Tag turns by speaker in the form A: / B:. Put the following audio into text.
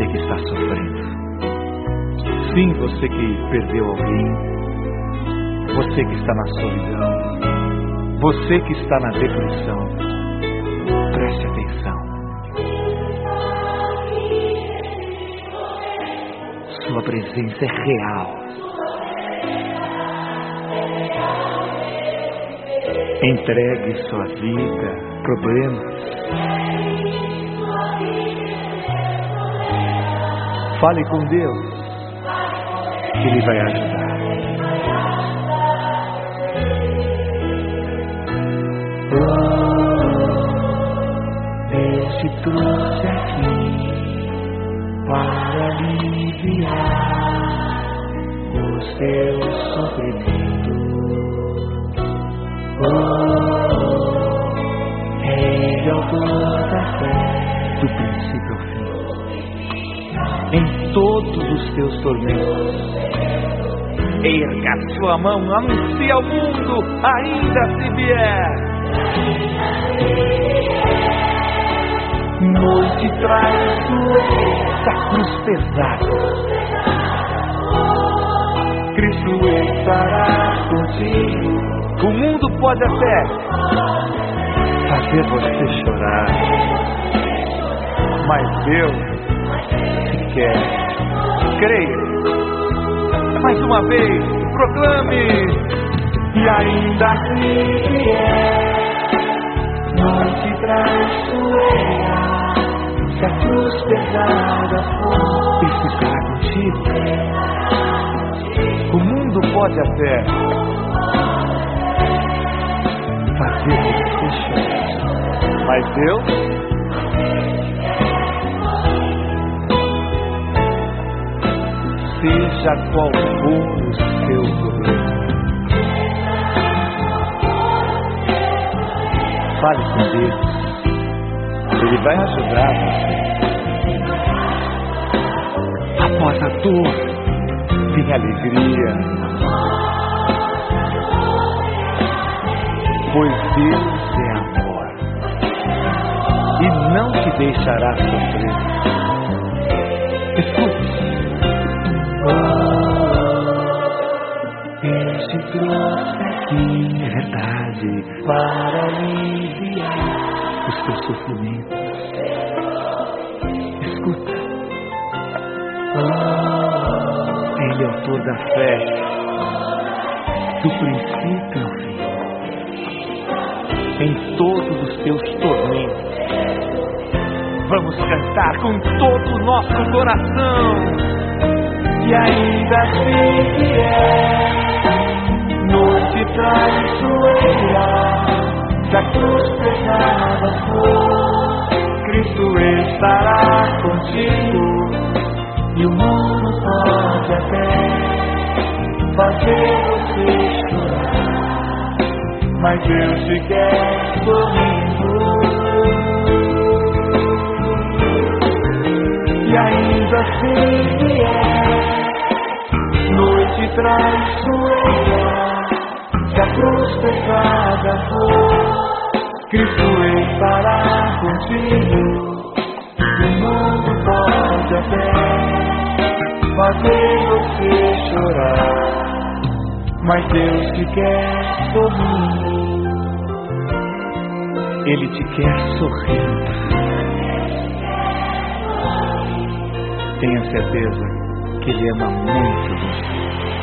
A: você que está sofrendo. Sim, você que perdeu alguém. Você que está na solidão. Você que está na depressão. Preste atenção. Sua presença é real. Entregue sua vida, problemas. Fale com Deus. Ele vai ajudar. Deus te trouxe aqui para aliviar os teus sofrimentos. Ele é o autor da fé, do princípio ao fim, em todos os teus tormentos. Erga sua mão, anuncie ao mundo, ainda se vier. Noite traiçoeira da cruz pesada, Cristo estará contigo. O mundo pode até fazer você chorar, mas Deus te quer. Creia. Mais uma vez, proclame. E ainda se vier noite traiçoeira, se a cruz pesada for, Ele ficará contigo. O mundo pode até fazer você chorar, mas Deus seja qual for o seu problema, fale com Deus, Ele vai ajudar você. Após a dor, vem alegria, pois Deus é amor e não te deixará sofrer. Escute. Deus te trouxe aqui, é verdade, para aliviar os teus sofrimentos. Escuta. Ele é autor da fé, do princípio ao fim, em todos os teus tormentos. Vamos cantar com todo o nosso coração. E ainda se vier noite traiçoeira, se a cruz pesada for, Cristo estará contigo. E o mundo pode até fazer você chorar, mas Deus te quer sorrindo. E ainda se vier noite traiçoeira, se a cruz pesada for, Cristo estará contigo. E o mundo pode até fazer você chorar, mas Deus te quer sorrindo. Ele te quer sorrindo. Tenha certeza que Ele ama muito você.